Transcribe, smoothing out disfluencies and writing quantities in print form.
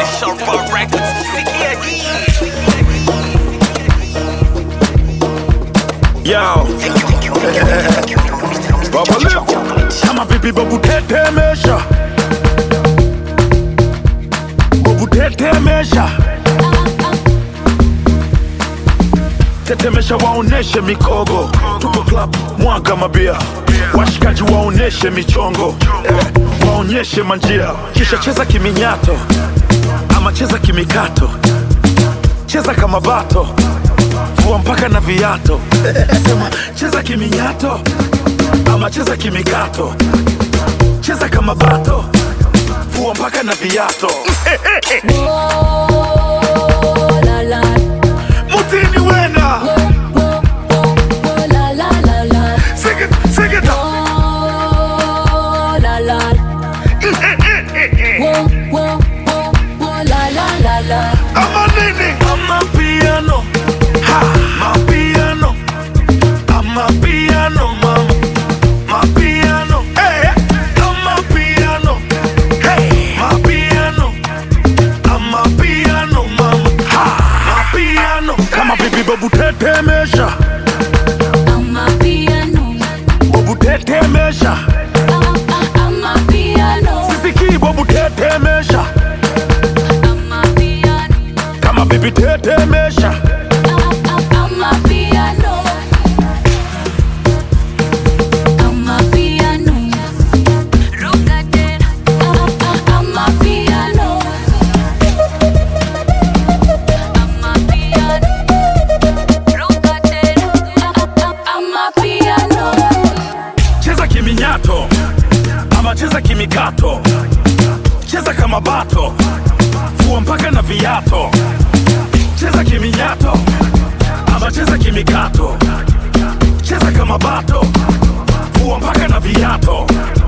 Sharp Records. Yo, Baba Live kama vipi babu tetemesha, babu tetemesha, tetemesha waoneshe mikogo. Tupo club mwaga mabia, washikaji waoneshe michongo, waonyeshe manjia. Kisha cheza kiminyato ama cheza kimikato, cheza kama bato, vua mpaka na viato. Sema cheza kiminyato ama cheza kimikato, cheza kama bato, vua mpaka na viato. Oh, la la. Mutini wena. La la la la. Sing it, sing it. Oh, la la. Whoa, la la la la. I'm a nini, I'm a piano. Ha, my piano. I'm a piano, mama. My piano. Hey, I'm a piano. Hey, my piano. I'm a piano, mama. Ha, my piano. Kama vipi babu tetemesha, I'm a piano. babu tetemesha. I'm a piano. Sisiki babu tetemesha, I'm a piano. kama vipi tetemesha. I'm a piano. I'm a piano. Look at it. I'm a piano. I'm a piano. Look at it. I'm a piano. Cheza kiminyato ama cheza kimikato, cheza kama bato, vua mpaka na viato. Cheza kiminyato ama cheza kimikato, cheza kama bato, vua mpaka na viato.